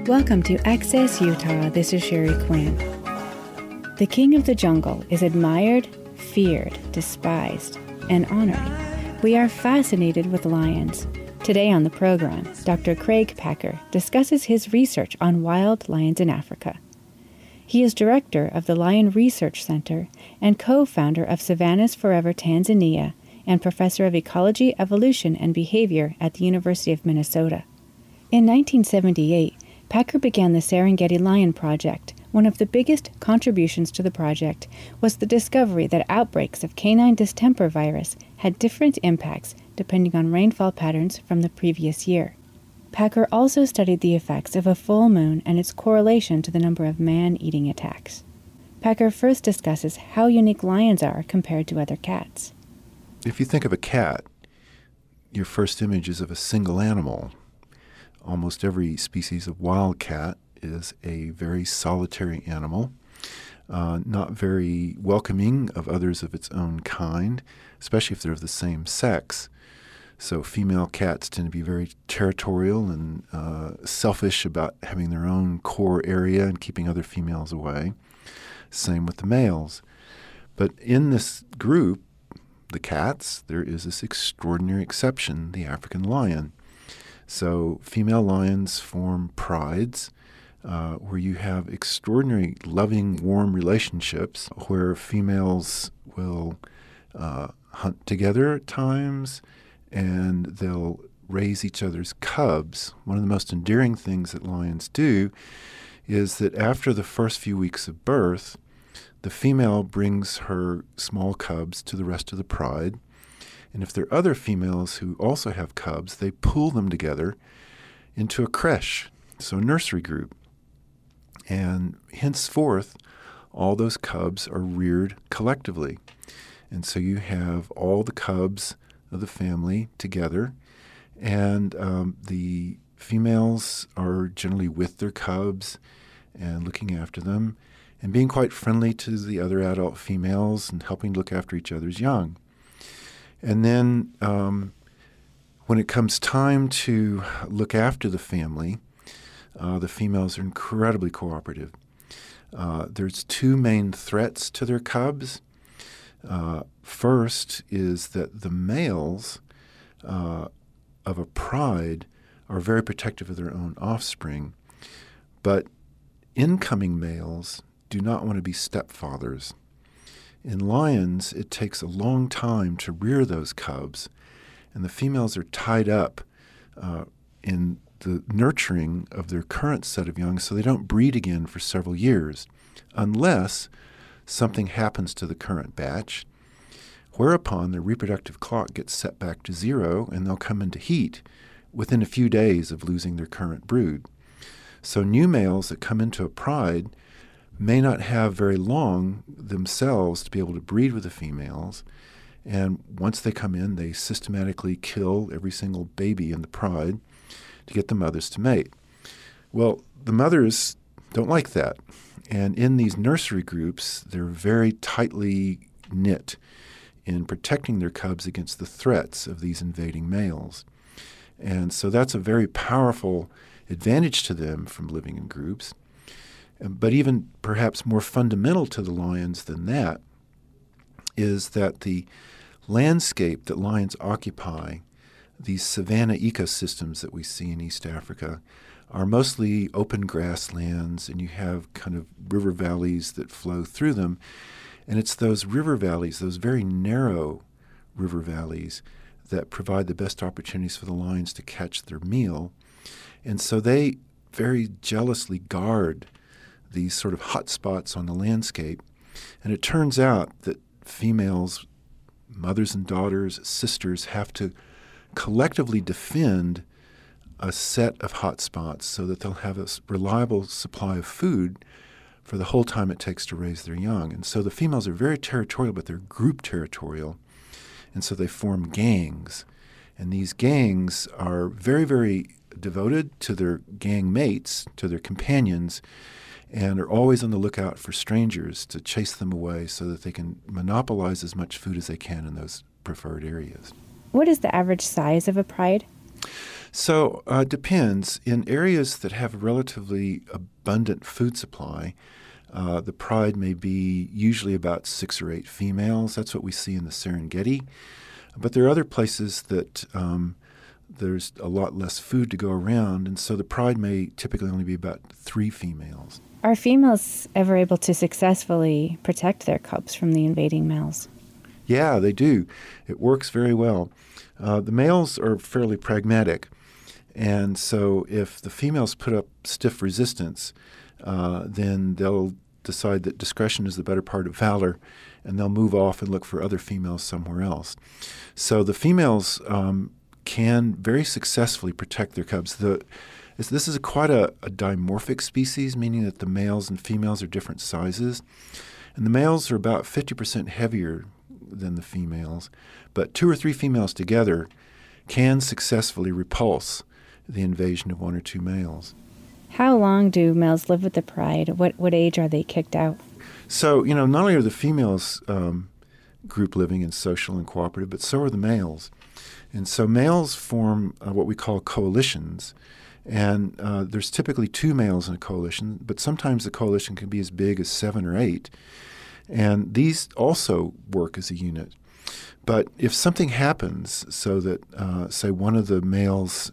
Welcome to Access Utah. This is Sherry Quinn. The king of the jungle is admired, feared, despised, and honored. We are fascinated with lions. Today on the program, Dr. Craig Packer discusses his research on wild lions in Africa. He is director of the Lion Research Center and co-founder of Savannas Forever Tanzania and professor of ecology, evolution, and behavior at the University of Minnesota. In 1978, Packer began the Serengeti Lion Project. One of the biggest contributions to the project was the discovery that outbreaks of canine distemper virus had different impacts depending on rainfall patterns from the previous year. Packer also studied the effects of a full moon and its correlation to the number of man-eating attacks. Packer first discusses how unique lions are compared to other cats. If you think of a cat, your first image is of a single animal. Almost every species of wild cat is a very solitary animal, not very welcoming of others of its own kind, especially if they're of the same sex. So female cats tend to be very territorial and selfish about having their own core area and keeping other females away. Same with the males. But in this group, the cats, there is this extraordinary exception, the African lion. So female lions form prides where you have extraordinary loving, warm relationships where females will hunt together at times and they'll raise each other's cubs. One of the most endearing things that lions do is that after the first few weeks of birth, the female brings her small cubs to the rest of the pride. And if there are other females who also have cubs, they pool them together into a creche, so a nursery group. And henceforth, all those cubs are reared collectively. And so you have all the cubs of the family together, and the females are generally with their cubs and looking after them and being quite friendly to the other adult females and helping look after each other's young. And then when it comes time to look after the family, the females are incredibly cooperative. There's two main threats to their cubs. First is that the males of a pride are very protective of their own offspring, but incoming males do not want to be stepfathers. In lions, it takes a long time to rear those cubs, and the females are tied up in the nurturing of their current set of young so they don't breed again for several years, unless something happens to the current batch, whereupon their reproductive clock gets set back to zero and they'll come into heat within a few days of losing their current brood. So new males that come into a pride may not have very long themselves to be able to breed with the females. And once they come in, they systematically kill every single baby in the pride to get the mothers to mate. Well, the mothers don't like that. And in these nursery groups, they're very tightly knit in protecting their cubs against the threats of these invading males. And so that's a very powerful advantage to them from living in groups. But even perhaps more fundamental to the lions than that is that the landscape that lions occupy, these savanna ecosystems that we see in East Africa, are mostly open grasslands, and you have kind of river valleys that flow through them. And it's those river valleys, those very narrow river valleys, that provide the best opportunities for the lions to catch their meal. And so they very jealously guard these sort of hot spots on the landscape. And it turns out that females, mothers and daughters, sisters, have to collectively defend a set of hot spots so that they'll have a reliable supply of food for the whole time it takes to raise their young. And so the females are very territorial, but they're group territorial. And so they form gangs. And these gangs are very, very devoted to their gang mates, to their companions, and are always on the lookout for strangers to chase them away so that they can monopolize as much food as they can in those preferred areas. What is the average size of a pride? So it depends. In areas that have a relatively abundant food supply, the pride may be usually about 6 or 8 females. That's what we see in the Serengeti. But there are other places that there's a lot less food to go around, and so the pride may typically only be about 3 females. Are females ever able to successfully protect their cubs from the invading males? Yeah, they do. It works very well. The males are fairly pragmatic, and so if the females put up stiff resistance, then they'll decide that discretion is the better part of valor, and they'll move off and look for other females somewhere else. So the females can very successfully protect their cubs. This is quite a dimorphic species, meaning that the males and females are different sizes. And the males are about 50% heavier than the females, but 2 or 3 females together can successfully repulse the invasion of 1 or 2 males. How long do males live with the pride? What age are they kicked out? So, not only are the females group living and social and cooperative, but so are the males. And so males form what we call coalitions. And there's typically 2 males in a coalition, but sometimes the coalition can be as big as 7 or 8. And these also work as a unit. But if something happens so that, say, one of the males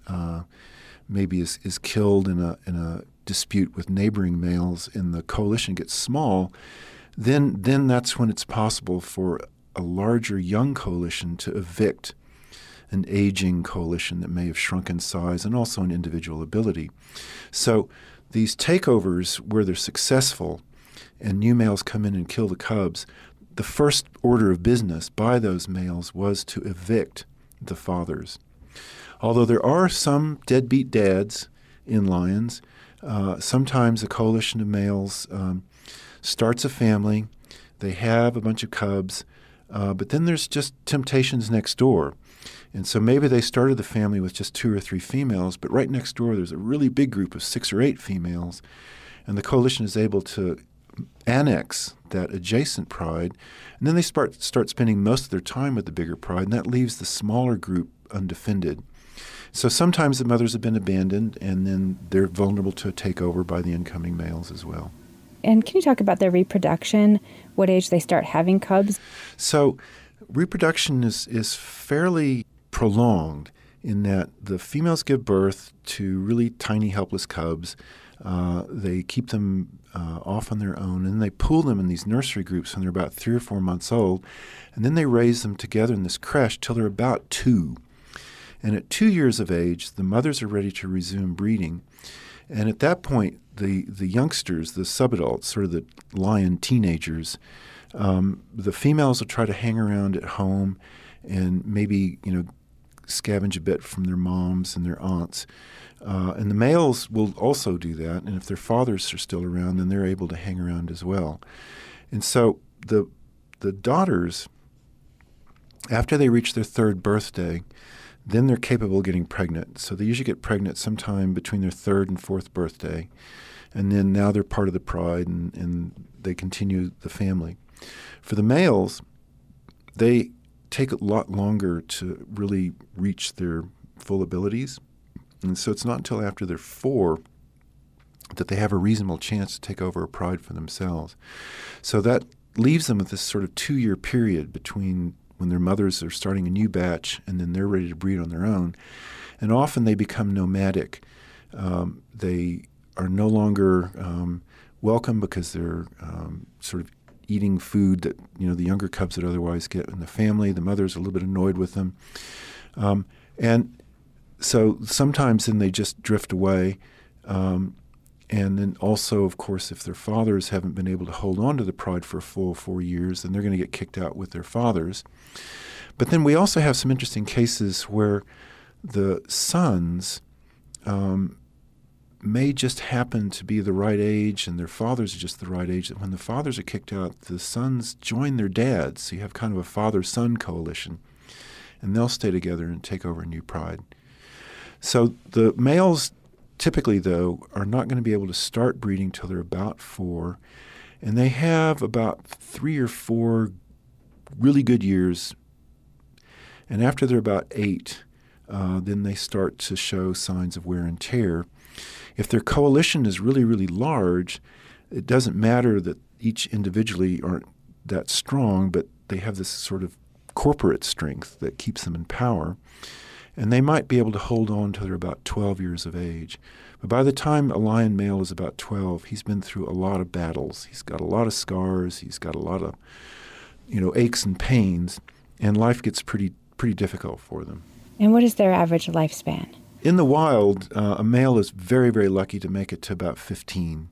maybe is killed in a dispute with neighboring males and the coalition gets small, then that's when it's possible for a larger young coalition to evict an aging coalition that may have shrunk in size and also in individual ability. So these takeovers where they're successful and new males come in and kill the cubs, the first order of business by those males was to evict the fathers. Although there are some deadbeat dads in lions, sometimes a coalition of males starts a family, they have a bunch of cubs, but then there's just temptations next door. And so maybe they started the family with just 2 or 3 females, but right next door there's a really big group of 6 or 8 females, and the coalition is able to annex that adjacent pride, and then they start spending most of their time with the bigger pride, and that leaves the smaller group undefended. So sometimes the mothers have been abandoned, and then they're vulnerable to a takeover by the incoming males as well. And can you talk about their reproduction, what age they start having cubs? So reproduction is fairly prolonged in that the females give birth to really tiny, helpless cubs. They keep them off on their own, and they pool them in these nursery groups when they're about 3 or 4 months old, and then they raise them together in this creche till they're about 2. And at 2 years of age, the mothers are ready to resume breeding. And at that point, the youngsters, the subadults, sort of the lion teenagers, the females will try to hang around at home and maybe, scavenge a bit from their moms and their aunts. And the males will also do that. And if their fathers are still around, then they're able to hang around as well. And so the daughters, after they reach their 3rd birthday, then they're capable of getting pregnant. So they usually get pregnant sometime between their 3rd and 4th birthday. And then now they're part of the pride and they continue the family. For the males, they take a lot longer to really reach their full abilities. And so it's not until after they're 4 that they have a reasonable chance to take over a pride for themselves. So that leaves them with this sort of 2-year period between when their mothers are starting a new batch and then they're ready to breed on their own. And often they become nomadic. They are no longer welcome because they're sort of eating food that the younger cubs would otherwise get in the family. The mother's a little bit annoyed with them. And so sometimes then they just drift away. And then also, of course, if their fathers haven't been able to hold on to the pride for a full 4 years, then they're going to get kicked out with their fathers. But then we also have some interesting cases where the sons may just happen to be the right age and their fathers are just the right age, that when the fathers are kicked out, the sons join their dads. So you have kind of a father-son coalition, and they'll stay together and take over a new pride. So the males typically, though, are not going to be able to start breeding till they're about 4, and they have about 3 or 4 really good years. And after they're about 8, then they start to show signs of wear and tear. If their coalition is really, really large, it doesn't matter that each individually aren't that strong, but they have this sort of corporate strength that keeps them in power. And they might be able to hold on till they're about 12 years of age. But by the time a lion male is about 12, he's been through a lot of battles. He's got a lot of scars. He's got a lot of, aches and pains, and life gets pretty difficult for them. And what is their average lifespan? In the wild, a male is very, very lucky to make it to about 15,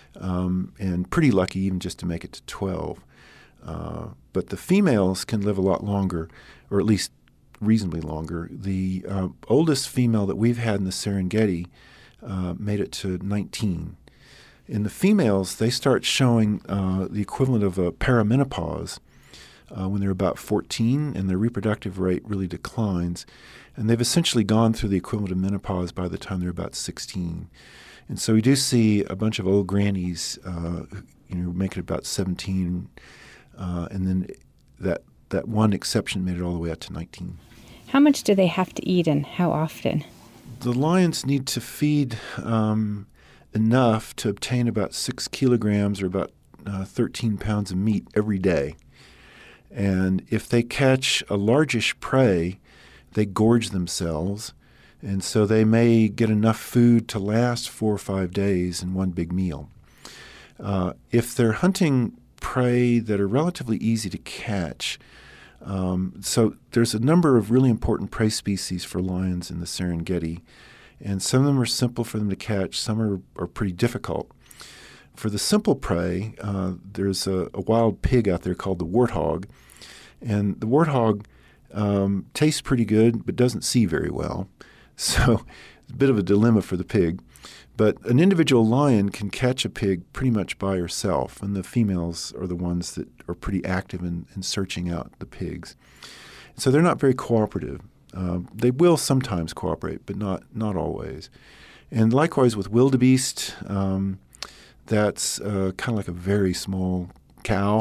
and pretty lucky even just to make it to 12. But the females can live a lot longer, or at least reasonably longer. The oldest female that we've had in the Serengeti made it to 19. In the females, they start showing the equivalent of a perimenopause when they're about 14, and their reproductive rate really declines. And they've essentially gone through the equivalent of menopause by the time they're about 16. And so we do see a bunch of old grannies, make it about 17, and then that one exception made it all the way up to 19. How much do they have to eat and how often? The lions need to feed enough to obtain about 6 kilograms or about 13 pounds of meat every day. And if they catch a largish prey, they gorge themselves, and so they may get enough food to last 4 or 5 days in one big meal. If they're hunting prey that are relatively easy to catch, so there's a number of really important prey species for lions in the Serengeti, and some of them are simple for them to catch, some are pretty difficult. For the simple prey, there's a wild pig out there called the warthog, and the warthog tastes pretty good but doesn't see very well, so it's a bit of a dilemma for the pig. But an individual lion can catch a pig pretty much by herself, and the females are the ones that are pretty active in searching out the pigs. So they're not very cooperative. They will sometimes cooperate, but not always. And likewise with wildebeest, that's kind of like a very small cow.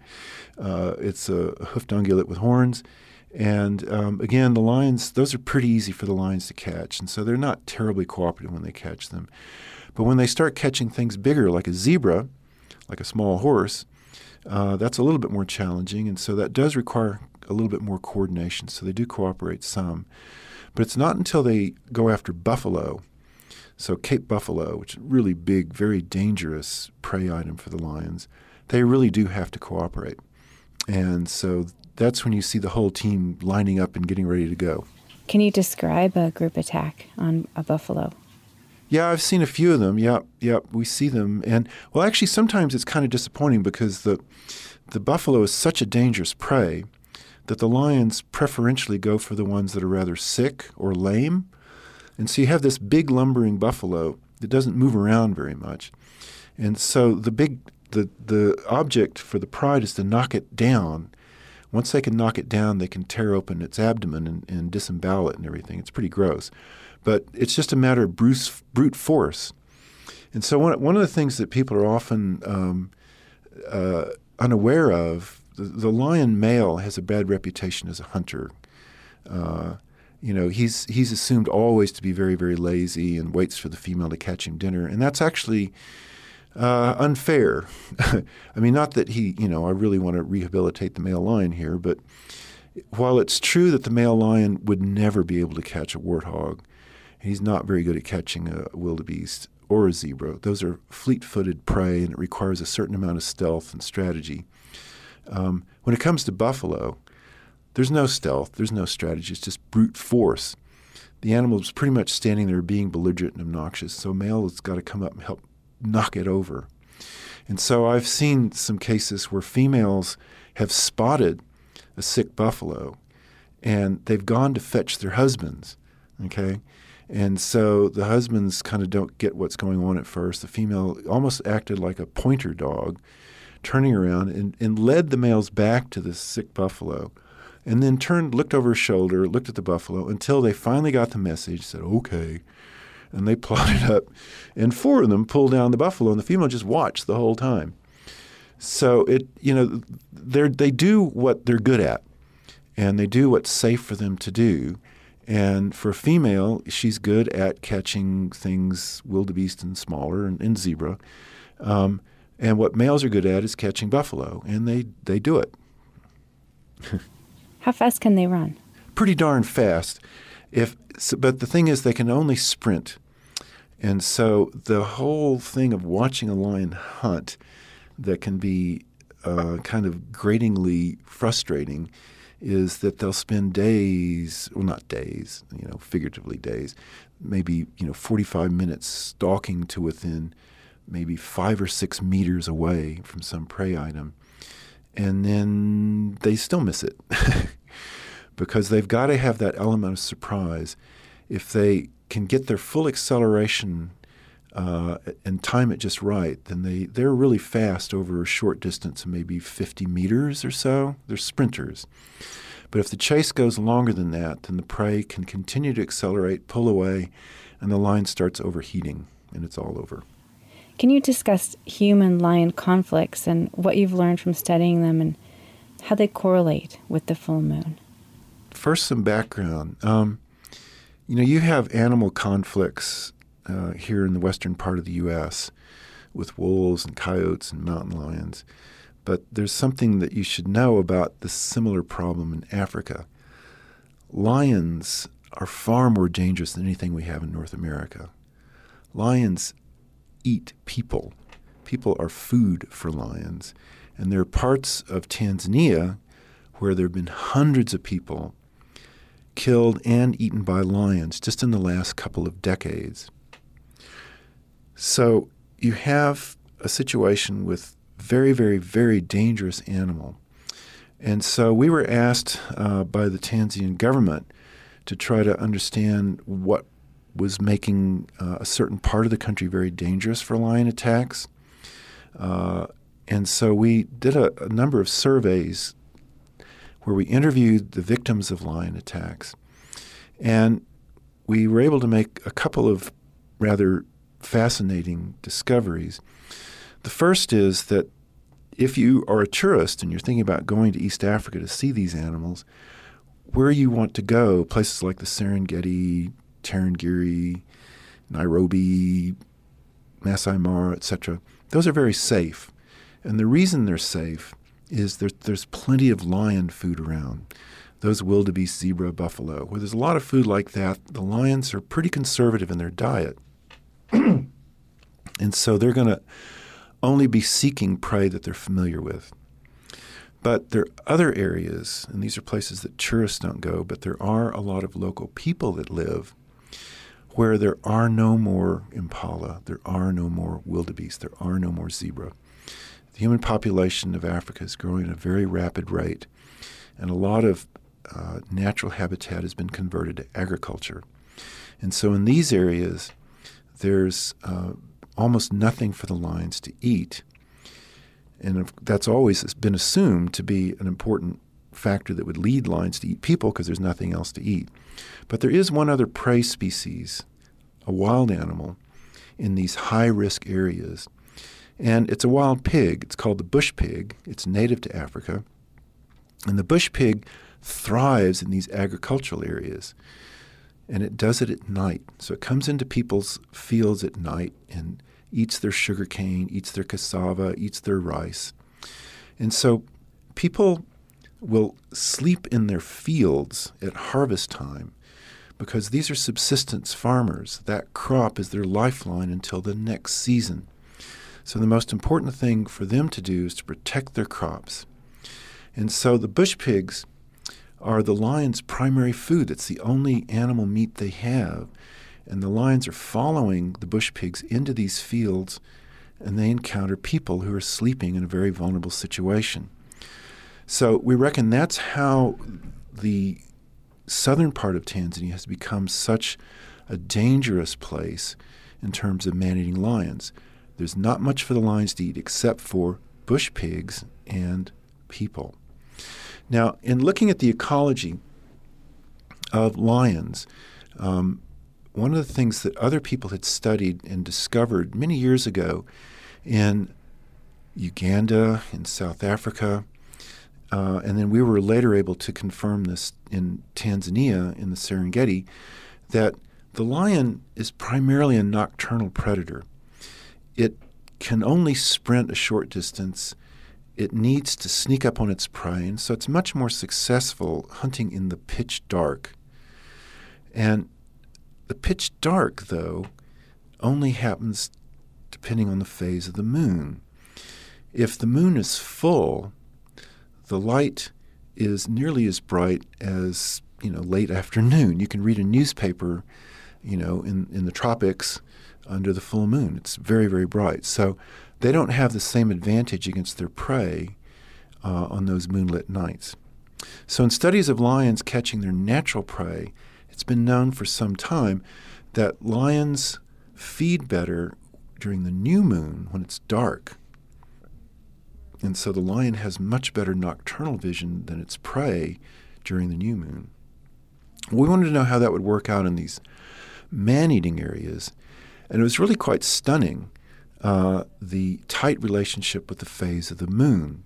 It's a hoofed ungulate with horns. And again, the lions, those are pretty easy for the lions to catch, and so they're not terribly cooperative when they catch them. But when they start catching things bigger, like a zebra, like a small horse, that's a little bit more challenging, and so that does require a little bit more coordination, so they do cooperate some. But it's not until they go after buffalo, so Cape buffalo, which is a really big, very dangerous prey item for the lions, they really do have to cooperate. And so that's when you see the whole team lining up and getting ready to go. Can you describe a group attack on a buffalo? Yeah, I've seen a few of them. Yep, we see them. And, well, actually, sometimes it's kind of disappointing because the buffalo is such a dangerous prey that the lions preferentially go for the ones that are rather sick or lame. And so you have this big lumbering buffalo that doesn't move around very much. And so the object for the pride is to knock it down. Once they can knock it down, they can tear open its abdomen and disembowel it and everything. It's pretty gross. But it's just a matter of brute force. And so one of the things that people are often unaware of, the lion male has a bad reputation as a hunter. He's assumed always to be very, very lazy and waits for the female to catch him dinner. And that's actually unfair. I mean, not that I really want to rehabilitate the male lion here, but while it's true that the male lion would never be able to catch a warthog, he's not very good at catching a wildebeest or a zebra. Those are fleet-footed prey, and it requires a certain amount of stealth and strategy. When it comes to buffalo, there's no stealth, there's no strategy, it's just brute force. The animal is pretty much standing there being belligerent and obnoxious, so male has got to come up and help knock it over. And so I've seen some cases where females have spotted a sick buffalo and they've gone to fetch their husbands, okay? And so the husbands kind of don't get what's going on at first. The female almost acted like a pointer dog, turning around and led the males back to the sick buffalo, and then looked over her shoulder, looked at the buffalo until they finally got the message, said, okay. And they plodded up, and 4 of them pulled down the buffalo, and the female just watched the whole time. So they do what they're good at, and they do what's safe for them to do. And for a female, she's good at catching things, wildebeest and smaller, and zebra. And what males are good at is catching buffalo, and they do it. How fast can they run? Pretty darn fast. But the thing is, they can only sprint. And so the whole thing of watching a lion hunt that can be kind of gratingly frustrating is that they'll spend days, well, not days, figuratively days, maybe 45 minutes stalking to within maybe 5 or 6 meters away from some prey item, and then they still miss it because they've got to have that element of surprise. If they can get their full acceleration and time it just right, then they're really fast over a short distance of maybe 50 meters or so. They're sprinters. But if the chase goes longer than that, then the prey can continue to accelerate, pull away, and the lion starts overheating, and it's all over. Can you discuss human-lion conflicts and what you've learned from studying them and how they correlate with the full moon? First, some background. You have animal conflicts here in the western part of the U.S. with wolves and coyotes and mountain lions. But there's something that you should know about the similar problem in Africa. Lions are far more dangerous than anything we have in North America. Lions eat people. People are food for lions. And there are parts of Tanzania where there have been hundreds of people killed and eaten by lions just in the last couple of decades. So you have a situation with very, very, very dangerous animal. And so we were asked by the Tanzanian government to try to understand what was making a certain part of the country very dangerous for lion attacks. And so we did a number of surveys where we interviewed the victims of lion attacks. And we were able to make a couple of rather fascinating discoveries. The first is that if you are a tourist and you're thinking about going to East Africa to see these animals, where you want to go, places like the Serengeti, Tarangire, Nairobi, Masai Mara, etc., those are very safe. And the reason they're safe is there's plenty of lion food around. Those wildebeest, zebra, buffalo, where there's a lot of food like that, the lions are pretty conservative in their diet. And so they're going to only be seeking prey that they're familiar with. But there are other areas, and these are places that tourists don't go, but there are a lot of local people that live where there are no more impala, there are no more wildebeest, there are no more zebra. The human population of Africa is growing at a very rapid rate, and a lot of natural habitat has been converted to agriculture. And so in these areas, there's almost nothing for the lions to eat. And that's always been assumed to be an important factor that would lead lions to eat people because there's nothing else to eat. But there is one other prey species, a wild animal, in these high-risk areas. And it's a wild pig. It's called the bush pig. It's native to Africa. And the bush pig thrives in these agricultural areas. And it does it at night. So it comes into people's fields at night and eats their sugar cane, eats their cassava, eats their rice. And so people will sleep in their fields at harvest time because these are subsistence farmers. That crop is their lifeline until the next season. So the most important thing for them to do is to protect their crops. And so the bush pigs are the lions' primary food. It's the only animal meat they have. And the lions are following the bush pigs into these fields, and they encounter people who are sleeping in a very vulnerable situation. So we reckon that's how the southern part of Tanzania has become such a dangerous place in terms of man-eating lions. There's not much for the lions to eat except for bush pigs and people. Now, in looking at the ecology of lions, one of the things that other people had studied and discovered many years ago in Uganda, in South Africa, and then we were later able to confirm this in Tanzania, in the Serengeti, that the lion is primarily a nocturnal predator. It can only sprint a short distance. It needs to sneak up on its prey, and so it's much more successful hunting in the pitch dark. And the pitch dark, though, only happens depending on the phase of the moon. If the moon is full, the light is nearly as bright as, late afternoon. You can read a newspaper, in the tropics under the full moon. It's very, very bright. So they don't have the same advantage against their prey on those moonlit nights. So in studies of lions catching their natural prey, it's been known for some time that lions feed better during the new moon when it's dark. And so the lion has much better nocturnal vision than its prey during the new moon. We wanted to know how that would work out in these man-eating areas, and it was really quite stunning, the tight relationship with the phase of the moon.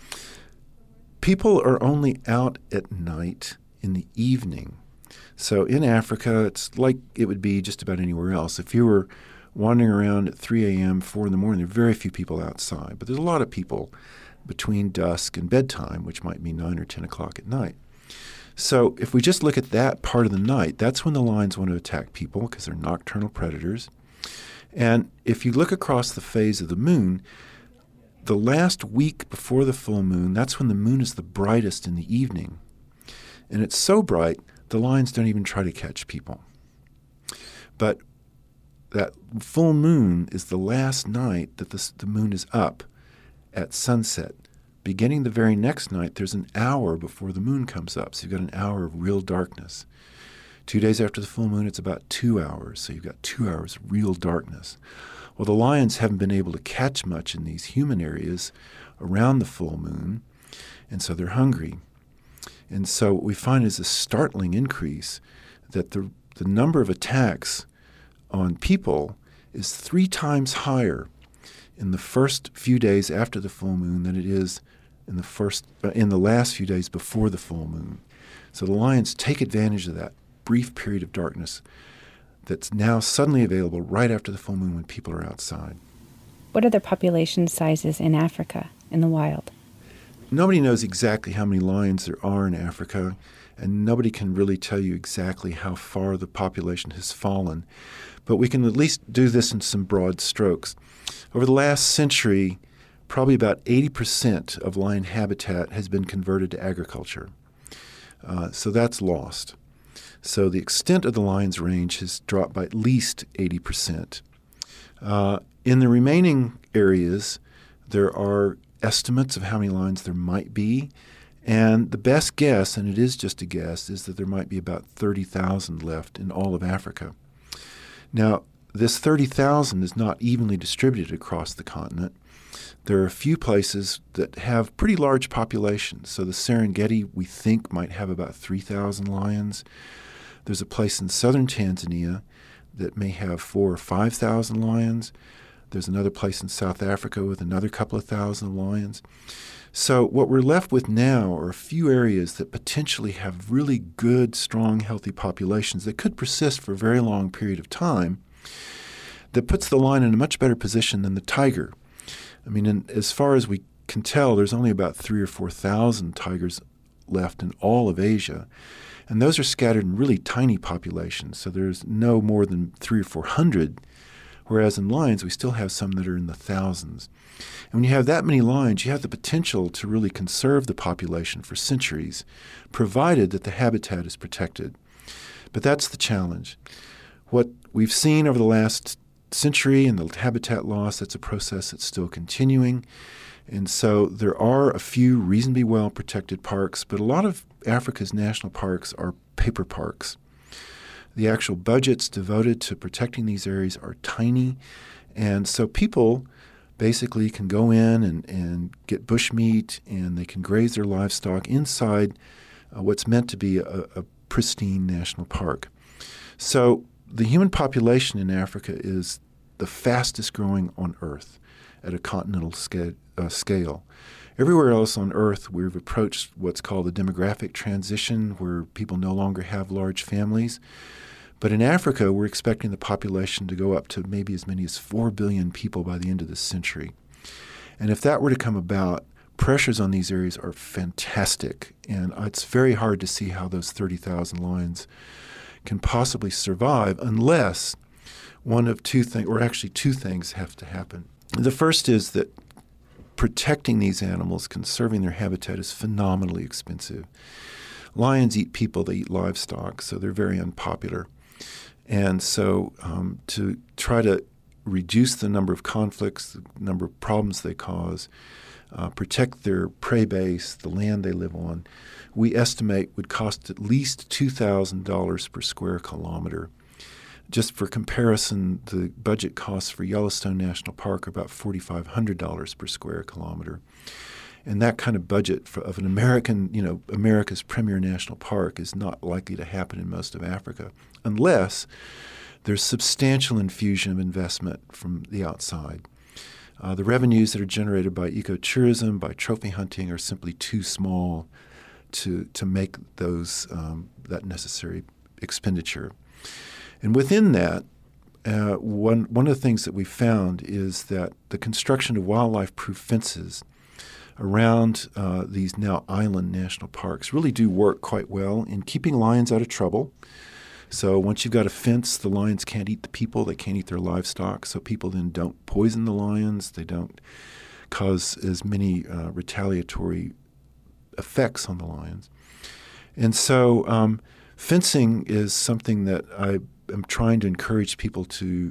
People are only out at night in the evening. So in Africa, it's like it would be just about anywhere else. If you were wandering around at 3 a.m., 4 in the morning, there are very few people outside. But there's a lot of people between dusk and bedtime, which might be 9 or 10 o'clock at night. So if we just look at that part of the night, that's when the lions want to attack people because they're nocturnal predators. And if you look across the phase of the moon, the last week before the full moon, that's when the moon is the brightest in the evening. And it's so bright, the lions don't even try to catch people. But that full moon is the last night that the moon is up at sunset. Beginning the very next night, there's an hour before the moon comes up. So you've got an hour of real darkness. 2 days after the full moon, it's about 2 hours. So you've got 2 hours of real darkness. Well, the lions haven't been able to catch much in these human areas around the full moon, and so they're hungry. And so what we find is a startling increase that the number of attacks on people is 3 times higher in the first few days after the full moon than it is in the last few days before the full moon. So the lions take advantage of that brief period of darkness that's now suddenly available right after the full moon when people are outside. What are the population sizes in Africa, in the wild? Nobody knows exactly how many lions there are in Africa, and nobody can really tell you exactly how far the population has fallen. But we can at least do this in some broad strokes. Over the last century, probably about 80% of lion habitat has been converted to agriculture. So that's lost. So the extent of the lion's range has dropped by at least 80%. In the remaining areas, there are estimates of how many lions there might be, and the best guess, and it is just a guess, is that there might be about 30,000 left in all of Africa. Now, this 30,000 is not evenly distributed across the continent. There are a few places that have pretty large populations. So the Serengeti, we think, might have about 3,000 lions. There's a place in southern Tanzania that may have 4,000 or 5,000 lions. There's another place in South Africa with another couple of thousand lions. So what we're left with now are a few areas that potentially have really good, strong, healthy populations that could persist for a very long period of time, that puts the lion in a much better position than the tiger. I mean, as far as we can tell, there's only about 3,000 or 4,000 tigers left in all of Asia. And those are scattered in really tiny populations, so there's no more than 300 or 400, whereas in lions, we still have some that are in the thousands. And when you have that many lions, you have the potential to really conserve the population for centuries, provided that the habitat is protected. But that's the challenge. What we've seen over the last century and the habitat loss, that's a process that's still continuing. And so there are a few reasonably well protected parks, but a lot of Africa's national parks are paper parks. The actual budgets devoted to protecting these areas are tiny, and so people basically can go in and get bushmeat, and they can graze their livestock inside what's meant to be a pristine national park. So the human population in Africa is the fastest growing on Earth at a continental scale. Everywhere else on Earth, we've approached what's called a demographic transition, where people no longer have large families. But in Africa, we're expecting the population to go up to maybe as many as 4 billion people by the end of this century. And if that were to come about, pressures on these areas are fantastic. And it's very hard to see how those 30,000 lions can possibly survive unless one of two things, or actually two things, have to happen. The first is that protecting these animals, conserving their habitat, is phenomenally expensive. Lions eat people, they eat livestock, so they're very unpopular. And so to try to reduce the number of conflicts, the number of problems they cause, protect their prey base, the land they live on, we estimate would cost at least $2,000 per square kilometer. Just for comparison, the budget costs for Yellowstone National Park are about $4,500 per square kilometer. And that kind of budget of an America's premier national park is not likely to happen in most of Africa unless there's substantial infusion of investment from the outside. The revenues that are generated by ecotourism, by trophy hunting, are simply too small to make those that necessary expenditure. And within that, one of the things that we found is that the construction of wildlife-proof fences around these now island national parks really do work quite well in keeping lions out of trouble. So once you've got a fence, the lions can't eat the people, they can't eat their livestock, so people then don't poison the lions, they don't cause as many retaliatory effects on the lions. And so fencing is something that I am trying to encourage people to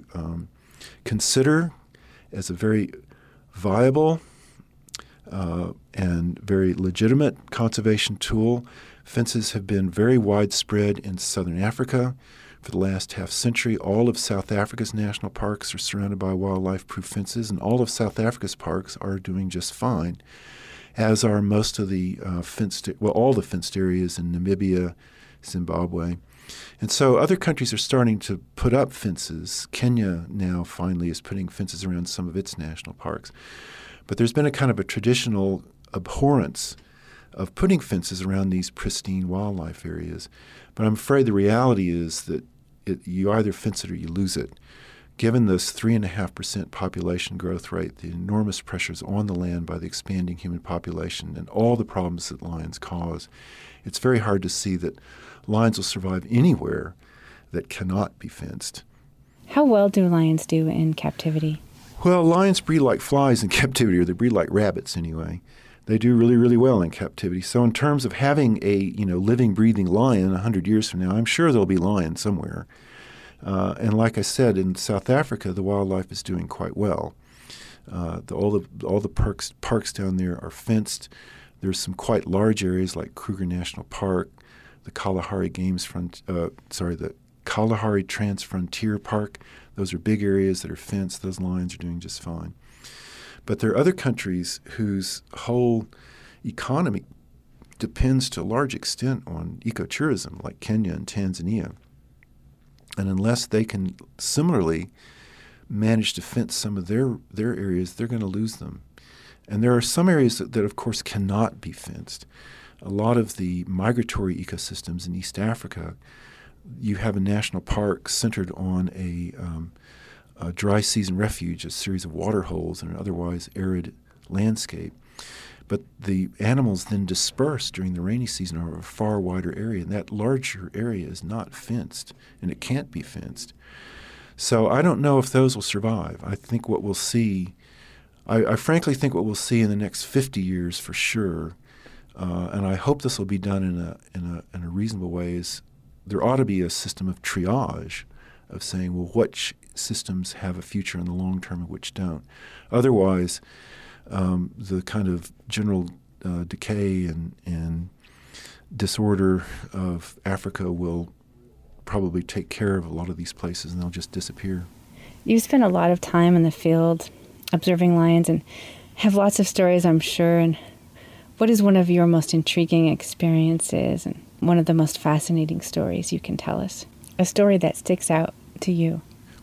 consider as a very viable and very legitimate conservation tool. Fences have been very widespread in southern Africa for the last half century. All of South Africa's national parks are surrounded by wildlife-proof fences, and all of South Africa's parks are doing just fine, as are most of the all the fenced areas in Namibia, Zimbabwe. And so other countries are starting to put up fences. Kenya now finally is putting fences around some of its national parks. But there's been a kind of a traditional abhorrence of putting fences around these pristine wildlife areas. But I'm afraid the reality is that you either fence it or you lose it. Given this 3.5% population growth rate, the enormous pressures on the land by the expanding human population, and all the problems that lions cause, it's very hard to see that lions will survive anywhere that cannot be fenced. How well do lions do in captivity? Well, lions breed like flies in captivity, or they breed like rabbits anyway. They do really, really well in captivity. So in terms of having a living, breathing lion 100 years from now, I'm sure there'll be lions somewhere. And like I said, in South Africa, the wildlife is doing quite well. All the parks down there are fenced. There's some quite large areas like Kruger National Park, the Kalahari the Kalahari Transfrontier Park. Those are big areas that are fenced. Those lions are doing just fine. But there are other countries whose whole economy depends to a large extent on ecotourism, like Kenya and Tanzania. And unless they can similarly manage to fence some of their areas, they're going to lose them. And there are some areas that of course, cannot be fenced. A lot of the migratory ecosystems in East Africa, you have a national park centered on a dry season refuge, a series of water holes in an otherwise arid landscape. But the animals then disperse during the rainy season over a far wider area, and that larger area is not fenced, and it can't be fenced. So I don't know if those will survive. I think what we'll see, I frankly think what we'll see in the next 50 years for sure, and I hope this will be done in a reasonable way, is there ought to be a system of triage of saying, well, which systems have a future in the long term and which don't. Otherwise, the kind of general decay and disorder of Africa will probably take care of a lot of these places, and they'll just disappear. You spend a lot of time in the field observing lions and have lots of stories, I'm sure. And what is one of your most intriguing experiences and one of the most fascinating stories you can tell us? A story that sticks out to you?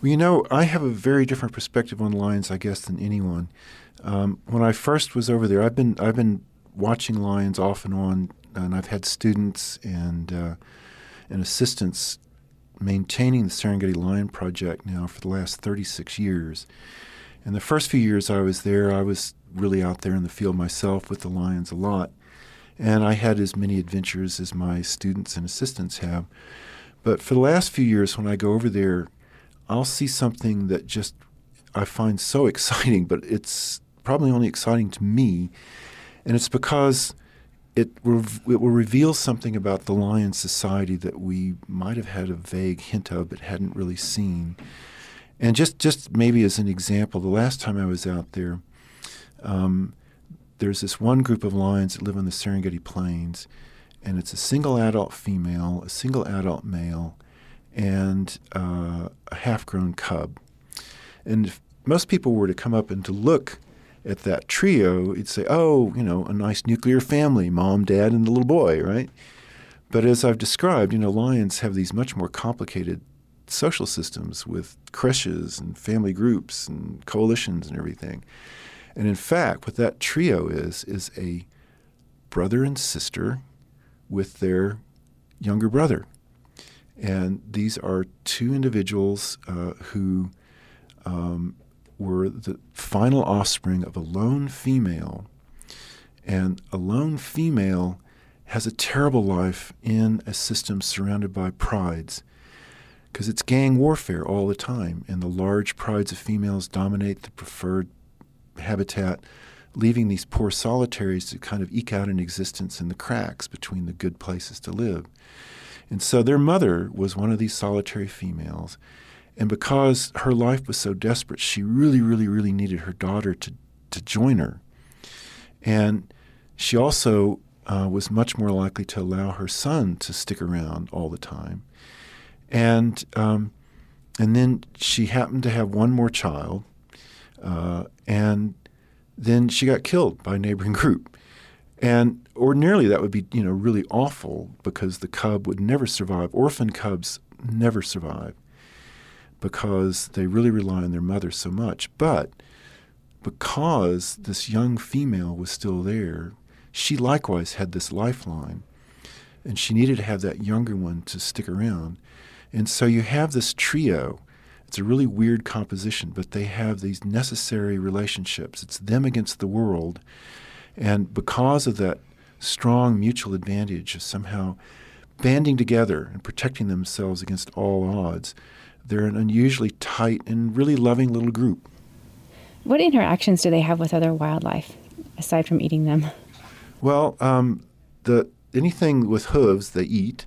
Well, I have a very different perspective on lions, I guess, than anyone. When I first was over there, I've been watching lions off and on, and I've had students and assistants maintaining the Serengeti Lion Project now for the last 36 years. And the first few years I was there, I was really out there in the field myself with the lions a lot. And I had as many adventures as my students and assistants have. But for the last few years, when I go over there, I'll see something that just I find so exciting, but it's probably only exciting to me. And it's because it will reveal something about the lion society that we might have had a vague hint of but hadn't really seen. And just maybe as an example, the last time I was out there, there's this one group of lions that live on the Serengeti Plains, and it's a single adult female, a single adult male, and a half-grown cub. And if most people were to come up and to look at that trio, you'd say, oh, a nice nuclear family, mom, dad, and the little boy, right? But as I've described, lions have these much more complicated social systems with creches and family groups and coalitions and everything. And in fact, what that trio is a brother and sister with their younger brother. And these are two individuals who were the final offspring of a lone female. And a lone female has a terrible life in a system surrounded by prides, because it's gang warfare all the time, and the large prides of females dominate the preferred habitat, leaving these poor solitaries to kind of eke out an existence in the cracks between the good places to live. And so their mother was one of these solitary females, and because her life was so desperate, she really, really, really needed her daughter to join her. And she also was much more likely to allow her son to stick around all the time. And then she happened to have one more child, and then she got killed by a neighboring group. And ordinarily that would be, really awful, because the cub would never survive. Orphan cubs never survive because they really rely on their mother so much. But because this young female was still there, she likewise had this lifeline, and she needed to have that younger one to stick around. And so you have this trio. It's a really weird composition, but they have these necessary relationships. It's them against the world. And because of that strong mutual advantage of somehow banding together and protecting themselves against all odds, they're an unusually tight and really loving little group. What interactions do they have with other wildlife, aside from eating them? Well, anything with hooves, they eat.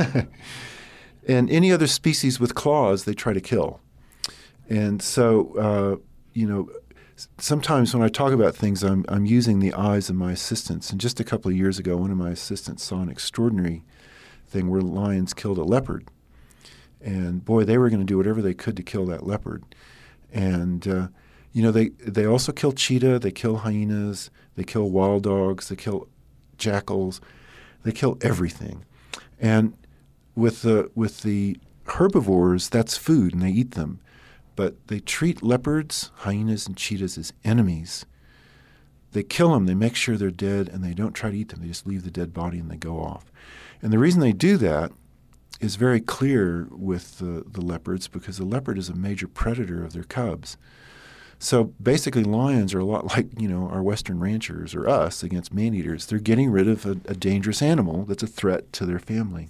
And any other species with claws, they try to kill. And so, sometimes when I talk about things, I'm using the eyes of my assistants. And just a couple of years ago, one of my assistants saw an extraordinary thing where lions killed a leopard. And boy, they were going to do whatever they could to kill that leopard. And, they also kill cheetah, they kill hyenas, they kill wild dogs, they kill jackals, they kill everything. And with the herbivores, that's food, and they eat them. But they treat leopards, hyenas, and cheetahs as enemies. They kill them, they make sure they're dead, and they don't try to eat them. They just leave the dead body and they go off. And the reason they do that is very clear with the leopards, because the leopard is a major predator of their cubs. So basically lions are a lot like, our Western ranchers or us against man-eaters. They're getting rid of a dangerous animal that's a threat to their family.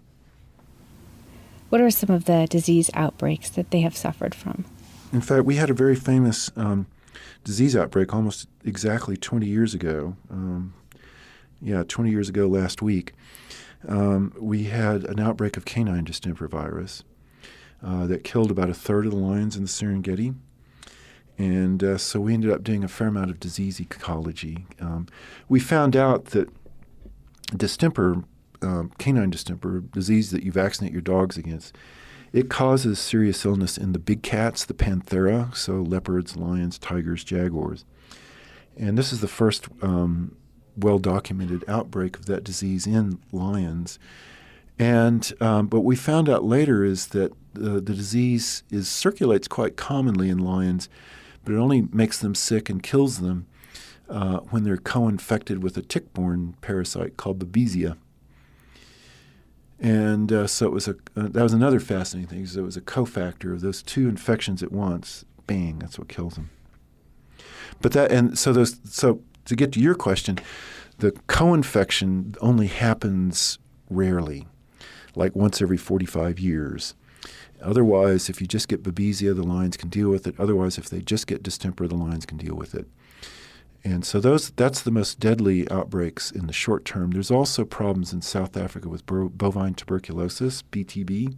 What are some of the disease outbreaks that they have suffered from? In fact, we had a very famous disease outbreak almost exactly 20 years ago. 20 years ago last week. We had an outbreak of canine distemper virus that killed about a third of the lions in the Serengeti. And so we ended up doing a fair amount of disease ecology. We found out that distemper, canine distemper, disease that you vaccinate your dogs against, it causes serious illness in the big cats, the Panthera, so leopards, lions, tigers, jaguars. And this is the first well-documented outbreak of that disease in lions. And but we found out later is that the disease circulates quite commonly in lions, but it only makes them sick and kills them when they're co-infected with a tick-borne parasite called Babesia. And so it was that was another fascinating thing. So it was a cofactor of those two infections at once. Bang! That's what kills them. But so to get to your question, the co-infection only happens rarely, like once every 45 years. Otherwise, if you just get Babesia, the lions can deal with it. Otherwise, if they just get distemper, the lions can deal with it. And so that's the most deadly outbreaks in the short term. There's also problems in South Africa with bovine tuberculosis, BTB,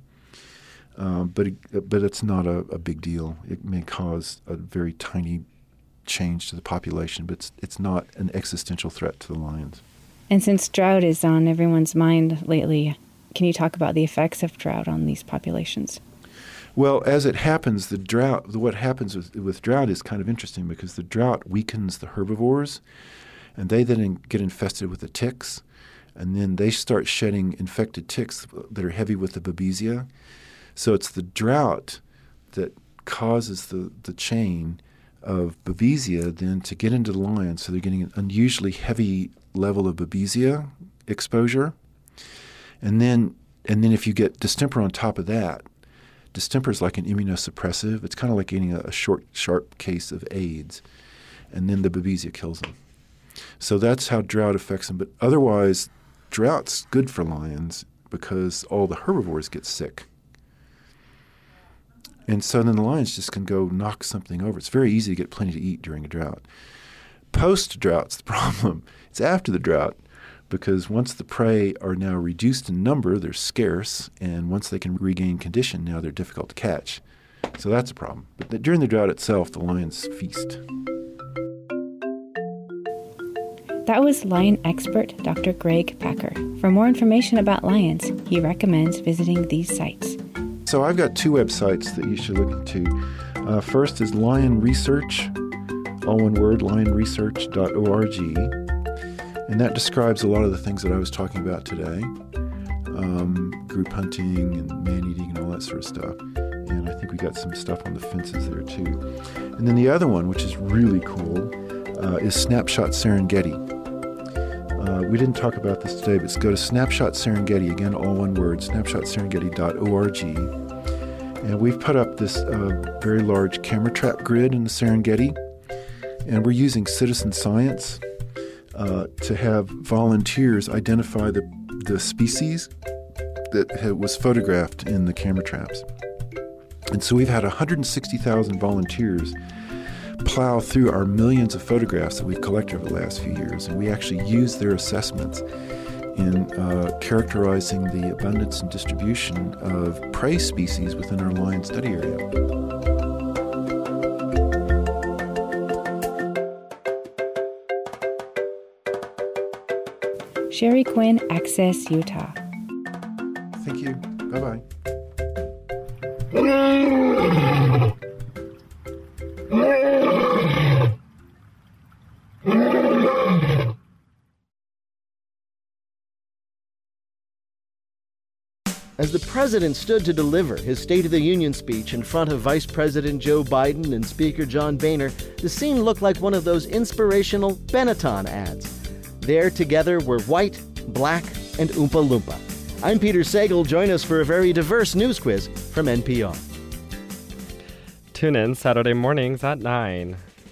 but it's not a big deal. It may cause a very tiny change to the population, but it's not an existential threat to the lions. And since drought is on everyone's mind lately, can you talk about the effects of drought on these populations? Well, as it happens, what happens with drought is kind of interesting because the drought weakens the herbivores, and they then get infested with the ticks, and then they start shedding infected ticks that are heavy with the Babesia. So it's the drought that causes the chain of Babesia then to get into the lions, so they're getting an unusually heavy level of Babesia exposure. And then if you get distemper on top of that, distemper is like an immunosuppressive. It's kind of like getting a short, sharp case of AIDS, and then the Babesia kills them. So that's how drought affects them. But otherwise, drought's good for lions because all the herbivores get sick. And so then the lions just can go knock something over. It's very easy to get plenty to eat during a drought. Post-drought's the problem. It's after the drought, because once the prey are now reduced in number, they're scarce, and once they can regain condition, now they're difficult to catch. So that's a problem. But during the drought itself, the lions feast. That was lion expert Dr. Greg Packer. For more information about lions, he recommends visiting these sites. So I've got two websites that you should look into. First is Lion Research, all one word, lionresearch.org. And that describes a lot of the things that I was talking about today, group hunting and man-eating and all that sort of stuff. And I think we got some stuff on the fences there too. And then the other one, which is really cool, is Snapshot Serengeti. We didn't talk about this today, but go to Snapshot Serengeti, again, all one word, snapshotserengeti.org. And we've put up this very large camera trap grid in the Serengeti, and we're using citizen science to have volunteers identify the species that was photographed in the camera traps. And so we've had 160,000 volunteers plow through our millions of photographs that we've collected over the last few years, and we actually use their assessments in characterizing the abundance and distribution of prey species within our lion study area. Sherry Quinn, Access Utah. Thank you. Bye-bye. As the president stood to deliver his State of the Union speech in front of Vice President Joe Biden and Speaker John Boehner, the scene looked like one of those inspirational Benetton ads. There together were white, black, and Oompa Loompa. I'm Peter Sagal. Join us for a very diverse news quiz from NPR. Tune in Saturday mornings at 9.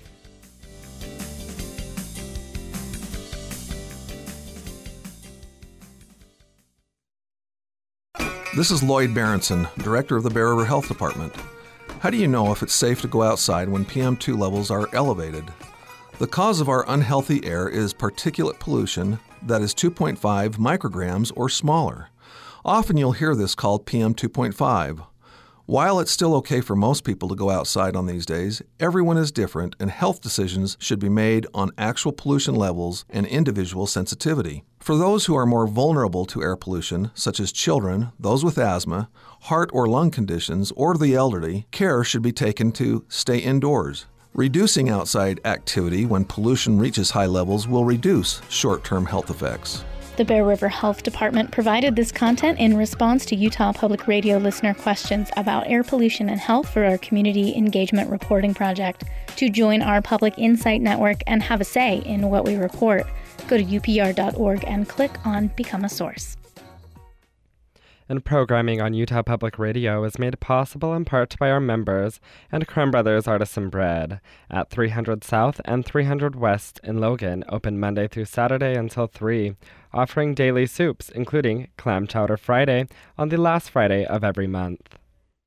This is Lloyd Berenson, Director of the Bear River Health Department. How do you know if it's safe to go outside when PM2 levels are elevated? The cause of our unhealthy air is particulate pollution that is 2.5 micrograms or smaller. Often you'll hear this called PM 2.5. While it's still okay for most people to go outside on these days, everyone is different and health decisions should be made on actual pollution levels and individual sensitivity. For those who are more vulnerable to air pollution, such as children, those with asthma, heart or lung conditions, or the elderly, care should be taken to stay indoors. Reducing outside activity when pollution reaches high levels will reduce short-term health effects. The Bear River Health Department provided this content in response to Utah Public Radio listener questions about air pollution and health for our Community Engagement Reporting Project. To join our Public Insight Network and have a say in what we report, go to upr.org and click on Become a Source. And programming on Utah Public Radio is made possible in part by our members and Crumb Brothers Artisan Bread at 300 South and 300 West in Logan, open Monday through Saturday until 3, offering daily soups, including Clam Chowder Friday on the last Friday of every month.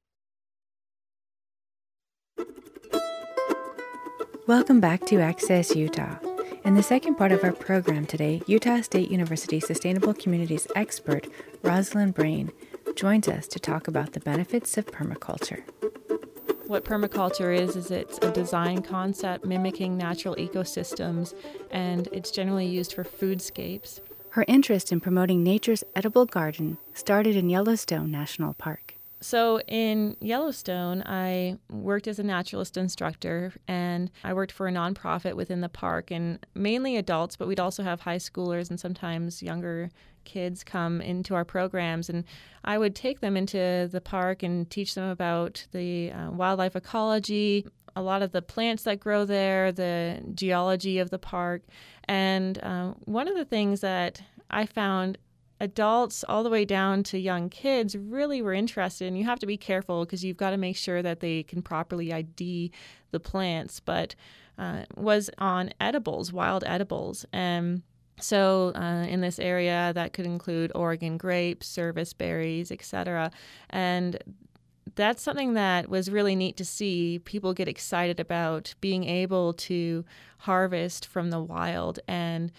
Welcome back to Access Utah. In the second part of our program today, Utah State University Sustainable Communities expert Rosalind Brain joins us to talk about the benefits of permaculture. What permaculture is it's a design concept mimicking natural ecosystems, and it's generally used for foodscapes. Her interest in promoting nature's edible garden started in Yellowstone National Park. So in Yellowstone, I worked as a naturalist instructor, and I worked for a nonprofit within the park, and mainly adults, but we'd also have high schoolers and sometimes younger kids come into our programs, and I would take them into the park and teach them about the wildlife ecology, a lot of the plants that grow there, the geology of the park. And one of the things that I found adults all the way down to young kids really were interested in, you have to be careful because you've got to make sure that they can properly ID the plants, but was on edibles, wild edibles. And so in this area, that could include Oregon grapes, service berries, etc. And that's something that was really neat to see. People get excited about being able to harvest from the wild and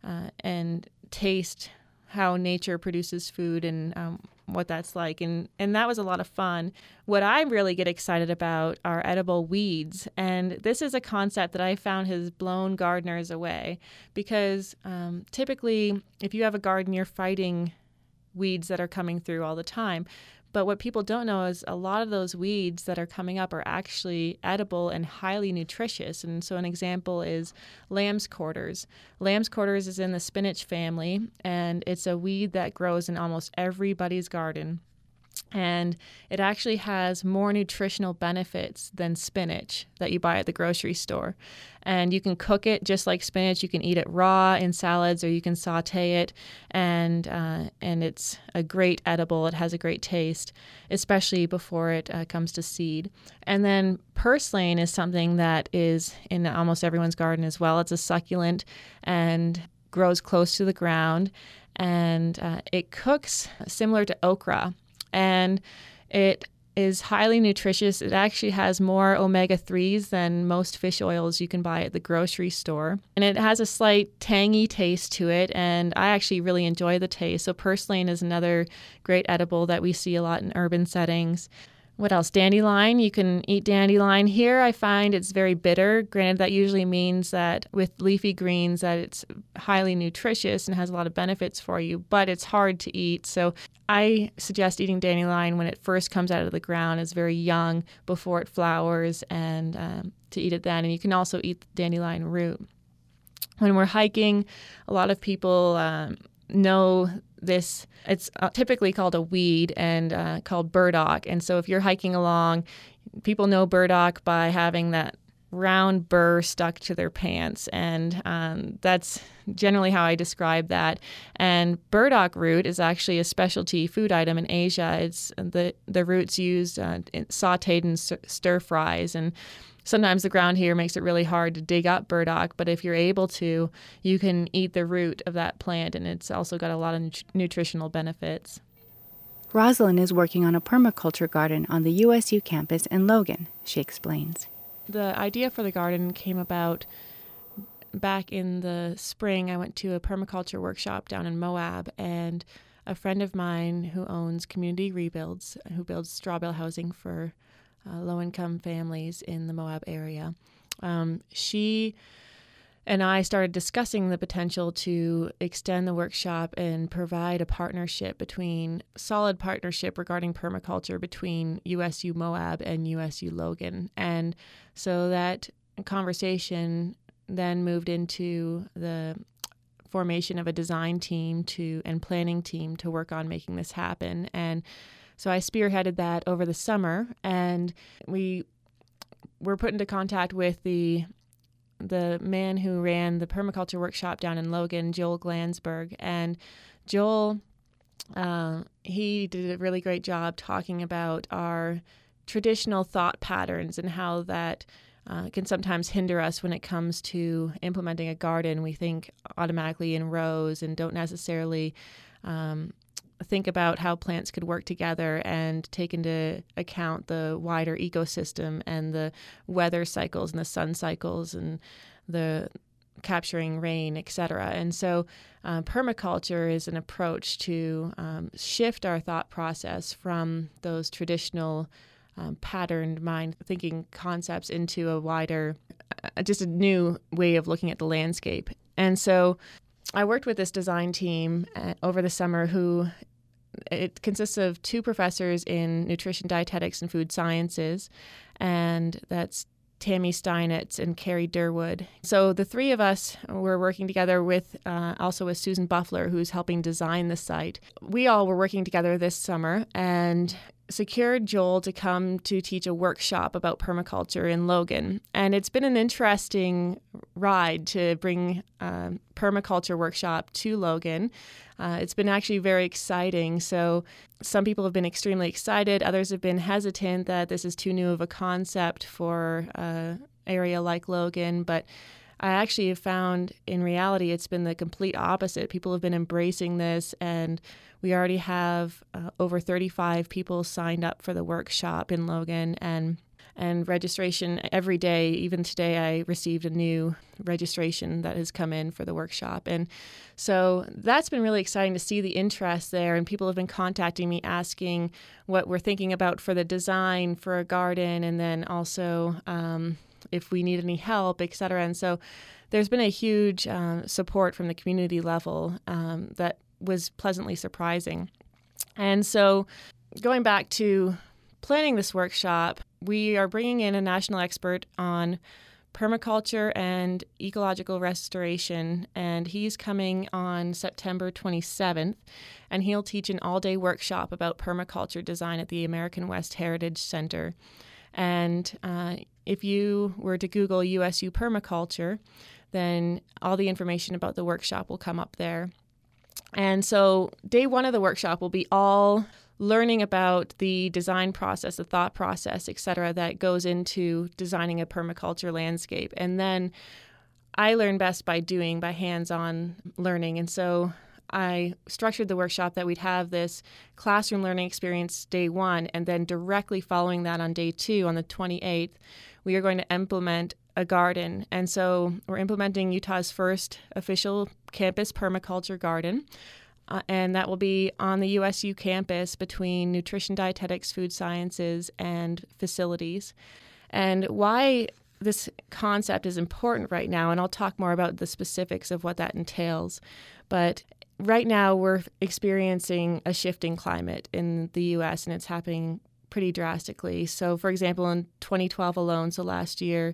taste how nature produces food and what that's like. And that was a lot of fun. What I really get excited about are edible weeds. And this is a concept that I found has blown gardeners away because typically if you have a garden, you're fighting weeds that are coming through all the time. But what people don't know is a lot of those weeds that are coming up are actually edible and highly nutritious. And so an example is lamb's quarters. Lamb's quarters is in the spinach family, and it's a weed that grows in almost everybody's garden. And it actually has more nutritional benefits than spinach that you buy at the grocery store. And you can cook it just like spinach. You can eat it raw in salads, or you can saute it. And it's a great edible. It has a great taste, especially before it comes to seed. And then purslane is something that is in almost everyone's garden as well. It's a succulent and grows close to the ground. And it cooks similar to okra. And it is highly nutritious. It actually has more omega-3s than most fish oils you can buy at the grocery store. And it has a slight tangy taste to it, and I actually really enjoy the taste. So purslane is another great edible that we see a lot in urban settings. What else? Dandelion. You can eat dandelion. Here I find it's very bitter. Granted, that usually means that with leafy greens that it's highly nutritious and has a lot of benefits for you, but it's hard to eat. So I suggest eating dandelion when it first comes out of the ground. It's very young before it flowers, and to eat it then. And you can also eat the dandelion root. When we're hiking, a lot of people know this. It's typically called a weed and called burdock. And so if you're hiking along, people know burdock by having that round burr stuck to their pants. And that's generally how I describe that. And burdock root is actually a specialty food item in Asia. It's the root's used sauteed in stir fries. And sometimes the ground here makes it really hard to dig up burdock, but if you're able to, you can eat the root of that plant, and it's also got a lot of nutritional benefits. Rosalind is working on a permaculture garden on the USU campus in Logan, she explains. The idea for the garden came about back in the spring. I went to a permaculture workshop down in Moab, and a friend of mine who owns Community Rebuilds, who builds straw bale housing for low-income families in the Moab area. She and I started discussing the potential to extend the workshop and provide a solid partnership regarding permaculture between USU Moab and USU Logan. And so that conversation then moved into the formation of a design team and planning team to work on making this happen. And so I spearheaded that over the summer, and we were put into contact with the man who ran the permaculture workshop down in Logan, Joel Glansberg. And Joel, he did a really great job talking about our traditional thought patterns and how that can sometimes hinder us when it comes to implementing a garden. We think automatically in rows and don't necessarily think about how plants could work together and take into account the wider ecosystem and the weather cycles and the sun cycles and the capturing rain, etc. And so permaculture is an approach to shift our thought process from those traditional patterned mind thinking concepts into a wider, just a new way of looking at the landscape. And so I worked with this design team over the summer it consists of 2 professors in nutrition, dietetics, and food sciences, and that's Tammy Steinitz and Carrie Durwood. So the 3 of us were working together with Susan Buffler, who's helping design the site. We all were working together this summer and secured Joel to come to teach a workshop about permaculture in Logan. And it's been an interesting ride to bring permaculture workshop to Logan. It's been actually very exciting. So some people have been extremely excited. Others have been hesitant that this is too new of a concept for an area like Logan. But I actually have found in reality it's been the complete opposite. People have been embracing this, and we already have over 35 people signed up for the workshop in Logan, and registration every day. Even today I received a new registration that has come in for the workshop. And so that's been really exciting to see the interest there, and people have been contacting me asking what we're thinking about for the design for a garden, and then also if we need any help, et cetera. And so there's been a huge support from the community level that was pleasantly surprising. And so going back to planning this workshop, we are bringing in a national expert on permaculture and ecological restoration, and he's coming on September 27th, and he'll teach an all-day workshop about permaculture design at the American West Heritage Center. And if you were to Google USU permaculture, then all the information about the workshop will come up there. And so day 1 of the workshop will be all learning about the design process, the thought process, et cetera, that goes into designing a permaculture landscape. And then I learn best by doing, by hands-on learning. And so I structured the workshop that we'd have this classroom learning experience day 1, and then directly following that on day 2, on the 28th, we are going to implement a garden. And so we're implementing Utah's first official campus permaculture garden. And that will be on the USU campus between nutrition, dietetics, food sciences, and facilities. And why this concept is important right now, and I'll talk more about the specifics of what that entails, but right now we're experiencing a shifting climate in the U.S., and it's happening pretty drastically. So, for example, in 2012 alone, so last year,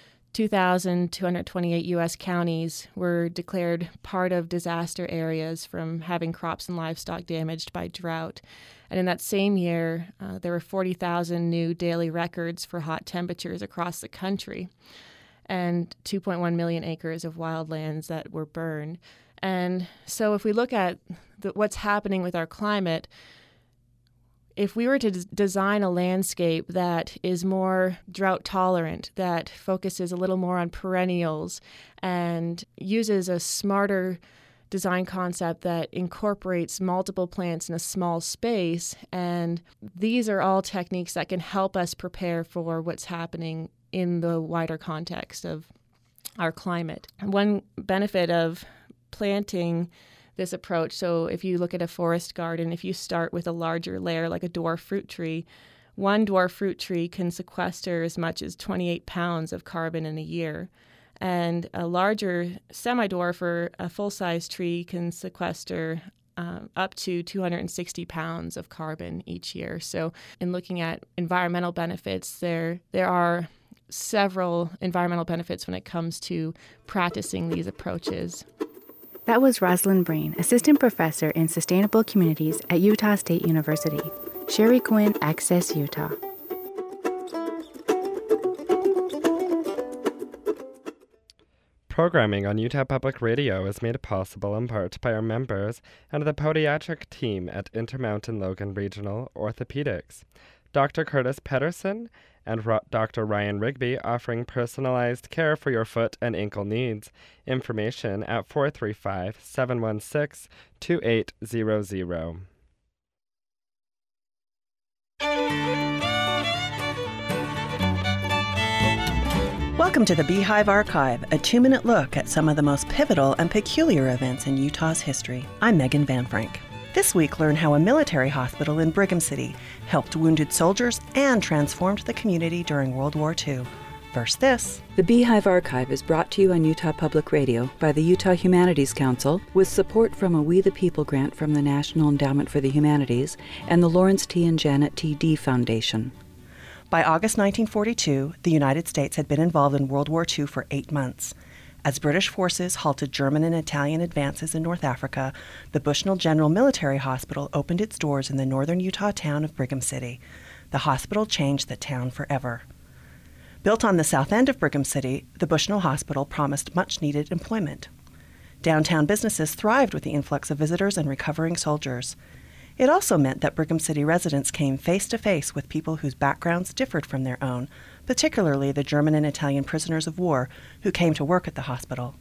2,228 U.S. counties were declared part of disaster areas from having crops and livestock damaged by drought. And in that same year, there were 40,000 new daily records for hot temperatures across the country, and 2.1 million acres of wildlands that were burned. And so if we look at what's happening with our climate, if we were to design a landscape that is more drought tolerant, that focuses a little more on perennials and uses a smarter design concept that incorporates multiple plants in a small space, and these are all techniques that can help us prepare for what's happening in the wider context of our climate. One benefit of planting this approach, so if you look at a forest garden, if you start with a larger layer like a dwarf fruit tree, one dwarf fruit tree can sequester as much as 28 pounds of carbon in a year. And a larger semi-dwarf or a full-size tree can sequester up to 260 pounds of carbon each year. So in looking at environmental benefits, there are several environmental benefits when it comes to practicing these approaches. That was Rosalind Brain, Assistant Professor in Sustainable Communities at Utah State University. Sherry Quinn, Access Utah. Programming on Utah Public Radio is made possible in part by our members and the podiatric team at Intermountain Logan Regional Orthopedics. Dr. Curtis Pedersen and Dr. Ryan Rigby offering personalized care for your foot and ankle needs. Information at 435-716-2800. Welcome to the Beehive Archive, a 2-minute look at some of the most pivotal and peculiar events in Utah's history. I'm Megan Van Frank. This week, learn how a military hospital in Brigham City helped wounded soldiers and transformed the community during World War II. First, this. The Beehive Archive is brought to you on Utah Public Radio by the Utah Humanities Council with support from a We the People grant from the National Endowment for the Humanities and the Lawrence T. and Janet T. Dee Foundation. By August 1942, the United States had been involved in World War II for 8 months. As British forces halted German and Italian advances in North Africa, the Bushnell General Military Hospital opened its doors in the northern Utah town of Brigham City. The hospital changed the town forever. Built on the south end of Brigham City, the Bushnell Hospital promised much-needed employment. Downtown businesses thrived with the influx of visitors and recovering soldiers. It also meant that Brigham City residents came face-to-face with people whose backgrounds differed from their own, particularly the German and Italian prisoners of war who came to work at the hospital.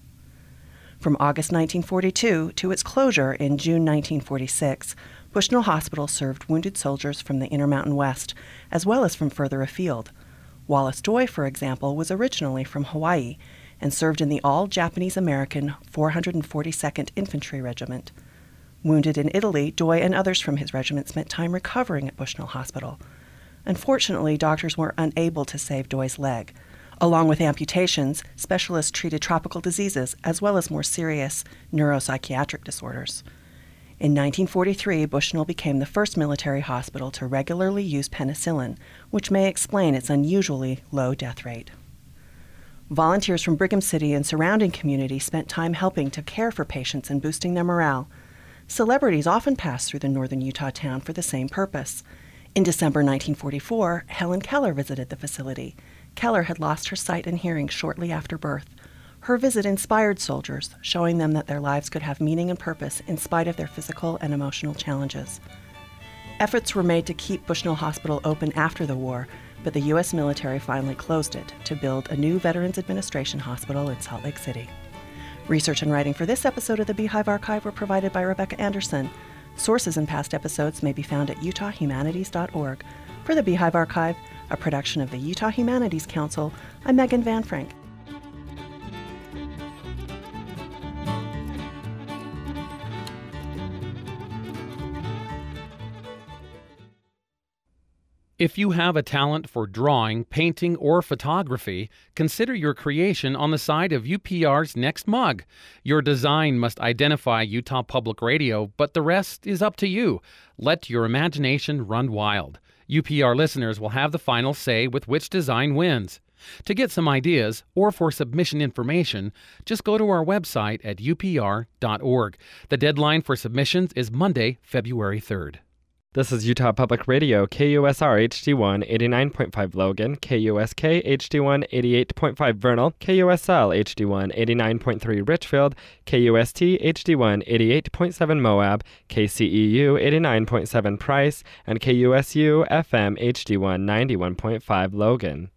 From August 1942 to its closure in June 1946, Bushnell Hospital served wounded soldiers from the Intermountain West, as well as from further afield. Wallace Doy, for example, was originally from Hawaii and served in the all-Japanese-American 442nd Infantry Regiment. Wounded in Italy, Doy and others from his regiment spent time recovering at Bushnell Hospital. Unfortunately, doctors were unable to save Doy's leg. Along with amputations, specialists treated tropical diseases as well as more serious neuropsychiatric disorders. In 1943, Bushnell became the first military hospital to regularly use penicillin, which may explain its unusually low death rate. Volunteers from Brigham City and surrounding communities spent time helping to care for patients and boosting their morale. Celebrities often passed through the northern Utah town for the same purpose. In December 1944, Helen Keller visited the facility. Keller had lost her sight and hearing shortly after birth. Her visit inspired soldiers, showing them that their lives could have meaning and purpose in spite of their physical and emotional challenges. Efforts were made to keep Bushnell Hospital open after the war, but the U.S. military finally closed it to build a new Veterans Administration hospital in Salt Lake City. Research and writing for this episode of the Beehive Archive were provided by Rebecca Anderson. Sources in past episodes may be found at utahhumanities.org. For the Beehive Archive, a production of the Utah Humanities Council, I'm Megan Van Frank. If you have a talent for drawing, painting, or photography, consider your creation on the side of UPR's Next Mug. Your design must identify Utah Public Radio, but the rest is up to you. Let your imagination run wild. UPR listeners will have the final say with which design wins. To get some ideas or for submission information, just go to our website at upr.org. The deadline for submissions is Monday, February 3rd. This is Utah Public Radio, KUSR HD1 89.5 Logan, KUSK HD1 88.5 Vernal, KUSL HD1 89.3 Richfield, KUST HD1 88.7 Moab, KCEU 89.7 Price, and KUSU FM HD1 91.5 Logan.